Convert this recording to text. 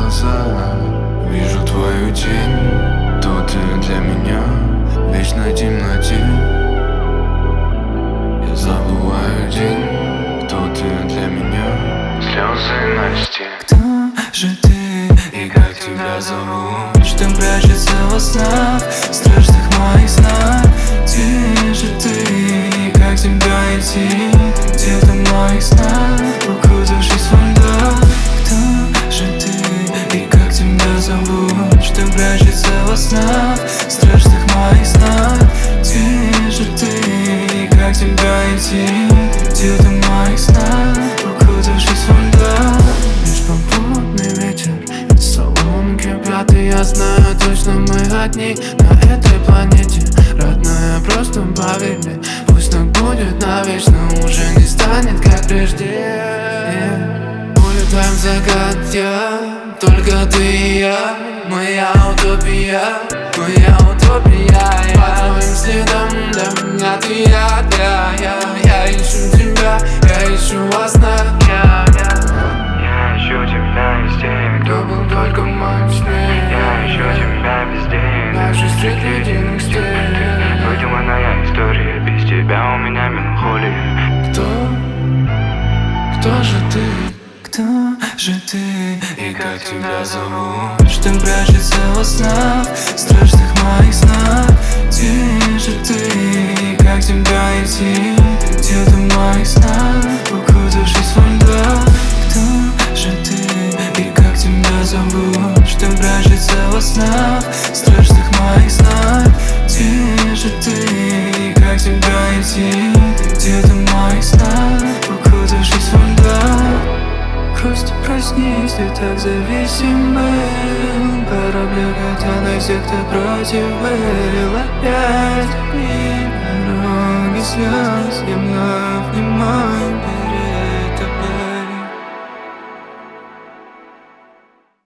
глаза, вижу твою тень. То ты для меня в вечной темноте. Я забываю день, кто ты для меня. Слезы на стене. Кто же ты И как тебя зовут? что прячется во снах, страшных моих снах? Где же ты, как тебя найти? Где-то в моих снах, укутавшись во льдах. Кто же ты, и как тебя зовут? Что прячется во снах, страшных моих снах? Где же ты, и как тебя найти? Где-то в моих снах, укутавшись во льдах. Лишь попутный ветер и соломки пятый. Я знаю точно, мы одни на этой планете. Родная, просто поверь мне, пусть так будет навечно. Уже не станет, как прежде. Улетаем в закат, я, только ты и я. Моя утопия, моя утопия. По твоим следам, для меня ты я ищу тебя, я ищу во снах. Я ищу тебя везде, Кто был только в моем сне. я ищу тебя везде. Наши среди ледяных стен. Выдуманная история, без тебя у меня меланхолия. Кто же ты? Кто же ты, И как тебя зовут? что прячется во снах, страшных моих снах? Где же ты, как тебя найти? Где-то в моих снах, укутавшись во льдах. Кто же ты, и как тебя зовут? Что прячется во снах, страшных моих снах? Где же ты, как тебя найти? Где-то в моих снах, укутавшись во льдах. Просто проснись, ты так зависим был. Пора бегать, а на всех ты против был. Опять дни, дороги слез. Я